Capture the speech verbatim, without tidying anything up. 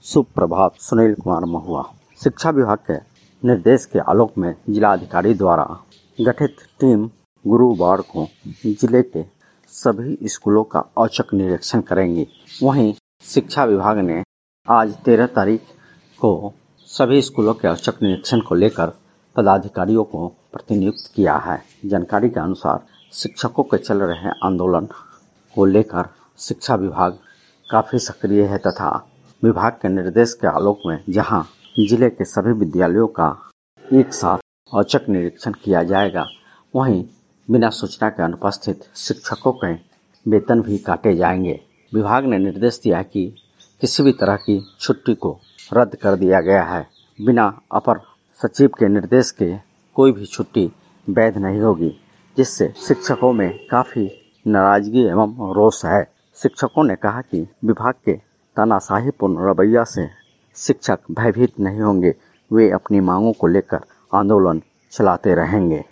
सुप्रभात। सुनील कुमार महुआ। शिक्षा विभाग के निर्देश के आलोक में जिलाधिकारी द्वारा गठित टीम गुरुवार को जिले के सभी स्कूलों का औचक निरीक्षण करेंगी। वहीं शिक्षा विभाग ने आज तेरह तारीख को सभी स्कूलों के औचक निरीक्षण को लेकर पदाधिकारियों को प्रतिनियुक्त किया है। जानकारी के अनुसार शिक्षकों के चल रहे आंदोलन को लेकर शिक्षा विभाग काफ़ी सक्रिय है तथा विभाग के निर्देश के आलोक में जहां जिले के सभी विद्यालयों का एक साथ औचक निरीक्षण किया जाएगा, वहीं बिना सूचना के अनुपस्थित शिक्षकों के वेतन भी काटे जाएंगे। विभाग ने निर्देश दिया कि किसी भी तरह की छुट्टी को रद्द कर दिया गया है। बिना अपर सचिव के निर्देश के कोई भी छुट्टी वैध नहीं होगी, जिससे शिक्षकों में काफ़ी नाराजगी एवं रोष है। शिक्षकों ने कहा कि विभाग के तानाशाहीपूर्ण रवैया से शिक्षक भयभीत नहीं होंगे, वे अपनी मांगों को लेकर आंदोलन चलाते रहेंगे।